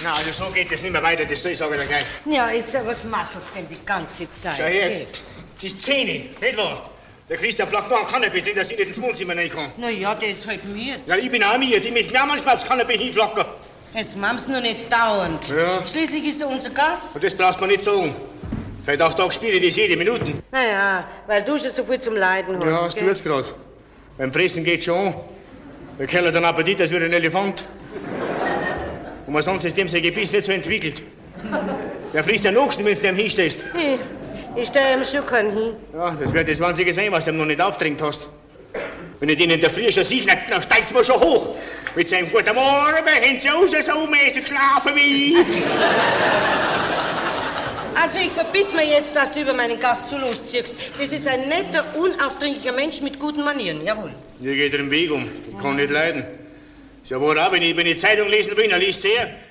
Na, also so geht es nicht mehr weiter, das soll ich sagen gleich. Ja, jetzt, was machst du denn die ganze Zeit? Schau her jetzt, es ist 10, nicht wahr? Der Christian flackt noch am Kanapee drin, dass ich nicht ins Wohnzimmer rein kann. Na ja, der ist halt müde. Ja, ich bin auch müde, die möchten mir auch manchmal aufs Kanapee hinflacken. Jetzt machst du noch nicht dauernd. Ja. Schließlich ist er unser Gast. Und das brauchst du mir nicht sagen. Seit 8 Tagen spiele ich das jede Minute. Naja, weil du schon so viel zum Leiden hast. Ja, das tut's grad. Beim Fressen geht's schon an. Der Kerl hat einen Appetit, als würde ein Elefant. Und was sonst ist dem sein Gebiss nicht so entwickelt. Der frisst ja noch, wenn du dem hinstehst. Ich stelle ihm schon keinen hin. Ja, das wird das Einzige sein, was du ihm noch nicht aufgedrängt hast. Wenn ich den in der Früh schon sehe, dann steigt's mir schon hoch. Mit seinem Guten Morgen, haben sie raus, so mäßig geschlafen wie ich. Also ich verbitte mir jetzt, dass du über meinen Gast zu Lust ziehst. Das ist ein netter, unaufdringlicher Mensch mit guten Manieren, jawohl. Hier geht er im Weg um. Ich kann nicht leiden. Ist ja wohl auch, wenn ich Zeitung lesen will, dann liest sie her.